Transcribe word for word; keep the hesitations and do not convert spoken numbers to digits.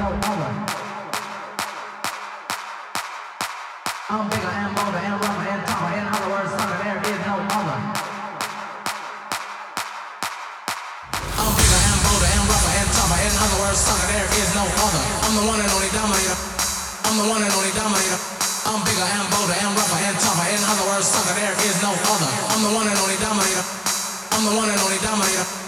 no other. I'm bigger and bolder and rougher and tougher. In other words, sucker, there is no other. I'm bigger and bolder and rougher and tougher. In other words, sucker, there is no other. I'm the one and only dominator. I'm the one and only dominator. I'm bigger and bolder and rougher and tougher. In other words, sucker, there is no other. I'm the one and only dominator. I'm the one and only dominator.